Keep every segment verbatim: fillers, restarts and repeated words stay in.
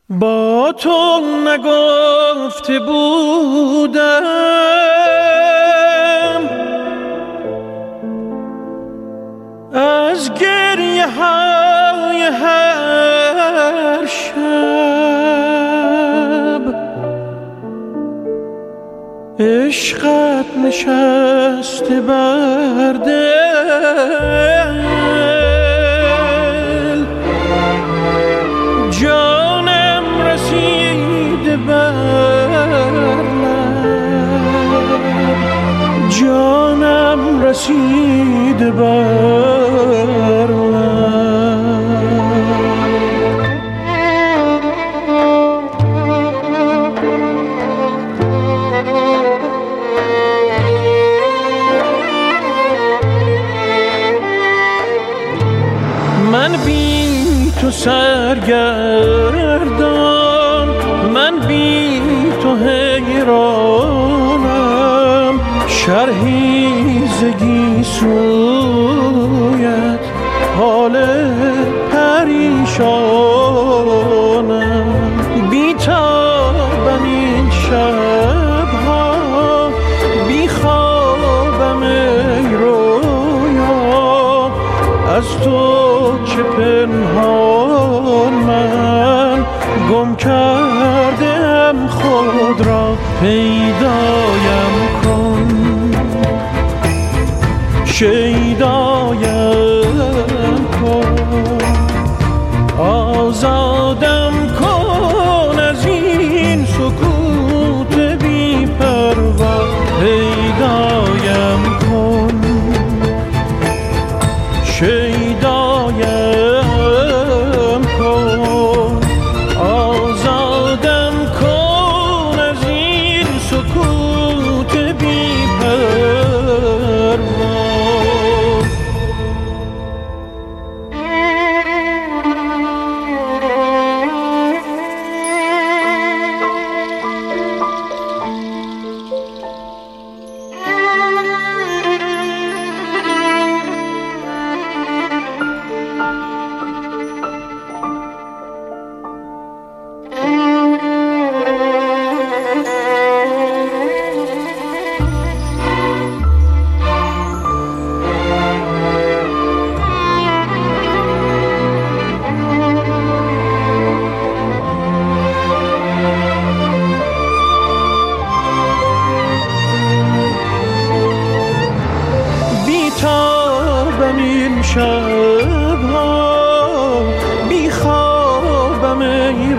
با تو نگفته بودم از گریه های هر شب عشقت نشسته بر دل، جانم رسیده بر لب، جانم رسیده بر من بی تو سرگردان، من بی تو حیرانم، شرحی ز گیسویت حال پریشانم، بی تابم این شبها، بی خوابم ای رویا، از تو چه پنهان من گم کردم خود را، پیدایم کن شیدایم کن، آزادم کن از این سکوت بی پروا، پیدایم کن شیدایم کن، آزادم کن از این سکوت بی پروا. بیتابم این شبها، بی خوابم ای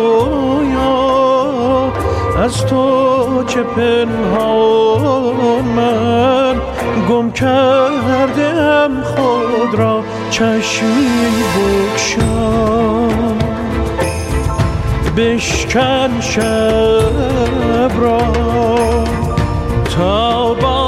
رویا، از تو چه پنهان من گم کردم خود را، چشمی بگشا بشکن شب را تا با